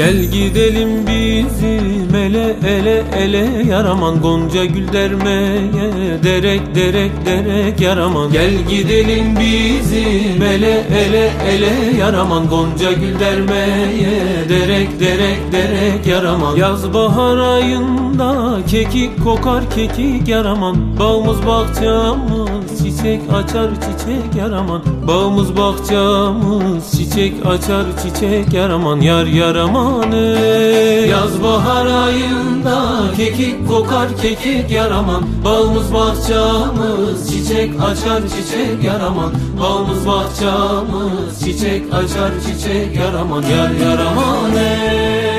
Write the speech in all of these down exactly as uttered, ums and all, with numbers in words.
Gel gidelim bizim ele ele ele Yaraman, Gonca gül dermeye derek derek derek Yaraman. Gel gidelim bizim ele ele ele Yaraman, Gonca gül dermeye derek derek derek Yaraman. Yaz bahar ayında kekik kokar kekik Yaraman, bağımız bahçamız çiçek açar çiçek Yaraman, bağımız bahçamız çiçek açar çiçek Yaraman. Yar Yaraman ey, yaz bahar ayında kekik kokar kekik Yaraman, bağımız bahçamız çiçek açar çiçek Yaraman, bağımız bahçamız çiçek açar çiçek Yaraman. Yar Yaraman ey.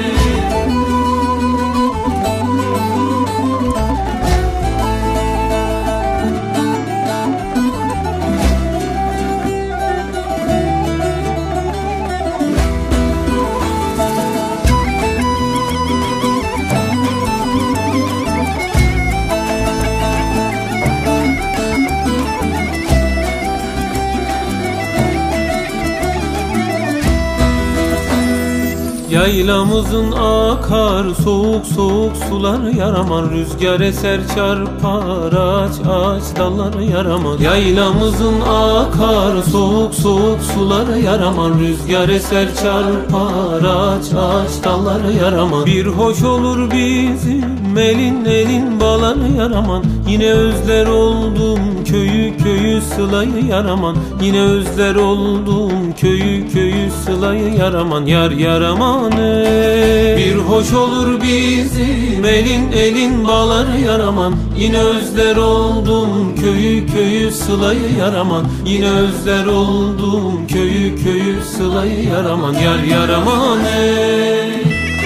Yaylamızın akar soğuk soğuk sular Yaraman, rüzgar eser çarpar aç aç dalları Yaraman. Yaylamızın akar soğuk soğuk sular Yaraman, rüzgar eser çarpar aç aç dalları Yaraman. Bir hoş olur bizim elin elin baları Yaraman, yine özler oldum köyü köyü sılayı Yaraman, yine özler oldum köyü köyü sılayı Yaraman. Yar Yaraman ey, bir hoş olur bizim elin elin baları Yaraman, yine özler oldum köyü köyü sılayı Yaraman, yine özler oldum köyü köyü sılayı Yaraman. Yar Yaraman ey.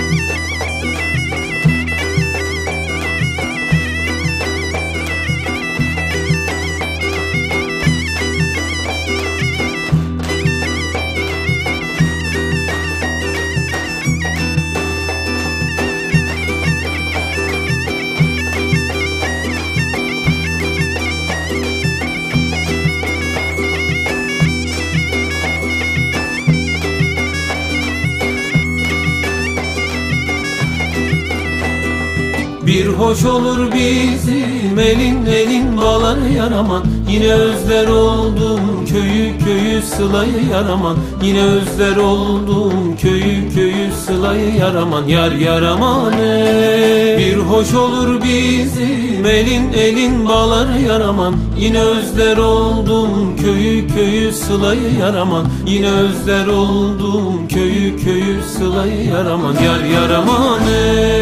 Bir hoş olur bizim elin elin baları Yaraman, yine özler oldum köyü köyü sılayı Yaraman, yine özler oldum köyü köyü sılayı Yaraman. Yar Yaraman ey, bir hoş olur bizim elin elin baları Yaraman, yine özler oldum köyü köyü sılayı Yaraman, yine özler oldum köyü köyü sılayı Yaraman. Yar Yaraman ey.